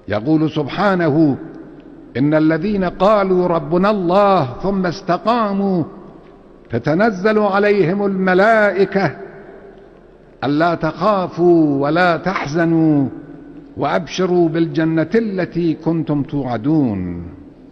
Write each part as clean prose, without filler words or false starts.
يقول سبحانه: إن الذين قالوا ربنا الله ثم استقاموا تتنزل عليهم الملائكة ألا تخافوا ولا تحزنوا وأبشروا بالجنة التي كنتم توعدون.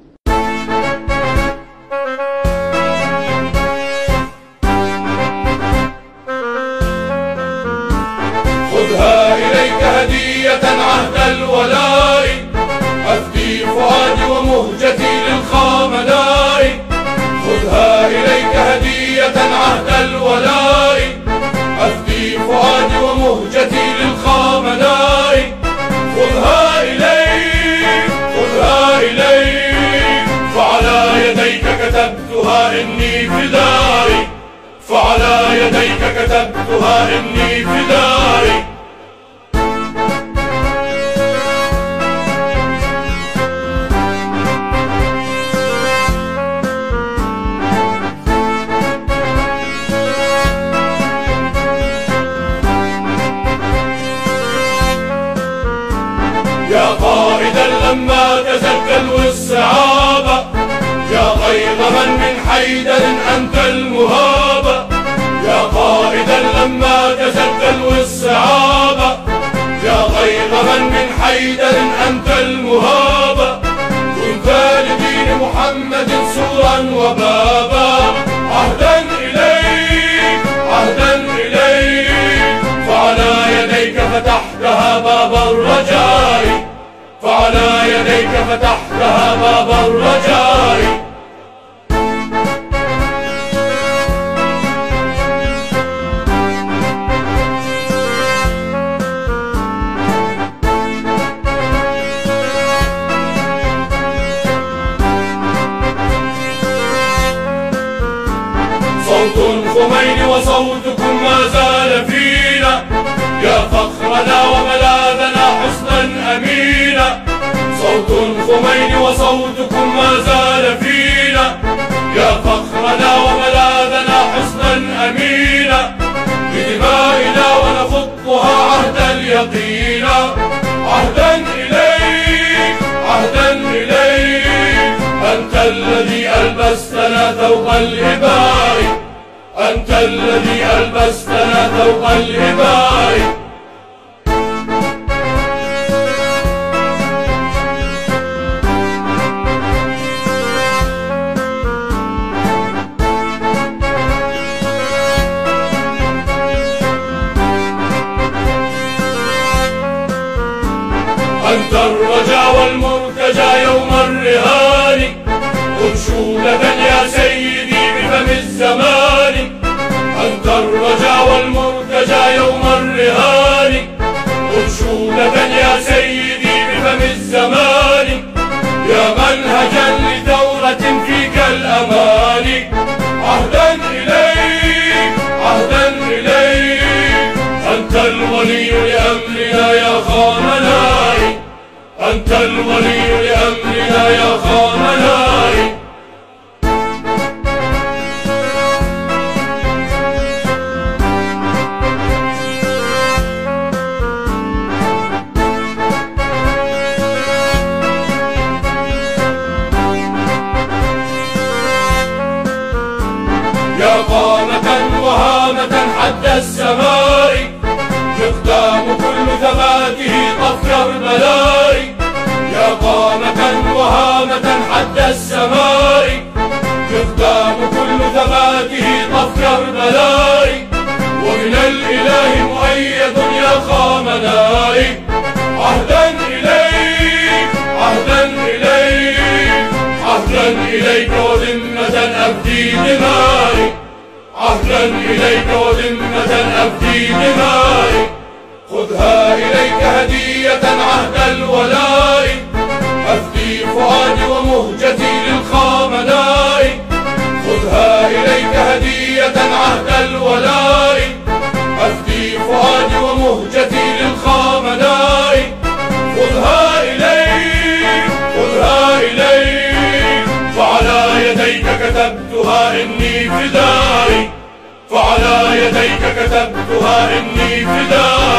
خذها إليك هدية عهد الولاء، أفدي فؤادي ومهجتي للخامناء. خذها إليك هدية عهد الولاء، أفدي فؤادي ومهجتي للخامناء. خذها إليك، خذها إليك، فعلى يديك كتبتها إني فدائي، فعلى يديك كتبتها إني فدائي. يا قائدا لما تزكى الصعابة، يا غيظ من حيدر أنت المهابة. يا قائدا لما تزكى الصعابة، يا غيظ من حيدر أنت المهابة. كنت لدين محمد سورا وبابا، عهدا إليك، عهدا إليك، فعلى يديك فتحتها باب الرجاء، فعلى يديك فتحتها باب الرجاء. صوت الخمين وصوتكم ما زال فينا، يا فخرنا وملاذنا حسنا أمينا. صوت الخمين وصوتكم ما زال فينا، يا فخرنا وملاذنا حسنا أمينا. بدمائنا ونخطها عهدا اليقين، عهدا إليك، عهدا إليك، أنت الذي ألبستنا ثوب الإباء، أنت الذي ألبستنا ثوب الإباء. أنت الرجا والمرتجى يوم الرهان، أنشودة يا سيدي بفم الزمان. أنت الرجا والمرتجى يوم الرهان، أنشودة يا سيدي بفم الزمان. يا منهجا لثورة فيك الأمان، عهدا إليك، عهدا إليك، أنت الولي لأمرنا يا خامناء، أنت الولي لأمرنا يا خامناء. يا قامة وهامة حد السماء، مقدام كل ثباته طف كربلاء. يا قامة وهامة حد السماء، مقدام كل ثباته طف كربلاء. ومن الإله مؤيد يا خامناء، عهدا إليك، عهدا إليك، عهدا إليك وذمة أفدي دمائي، عهدا إليك وذمة أفدي دمائي. خذها إليك هدية عهد الولاء، أفدي فؤادي ومهجتي للخامناء. خذها إليك هدية عهد الولاء، أفدي فؤادي ومهجتي للخامناء. خذها إليك، خذها إليك، فعلى يديك كتبتها إني فدائي، فعلى يديك كتبتها إني فدائي.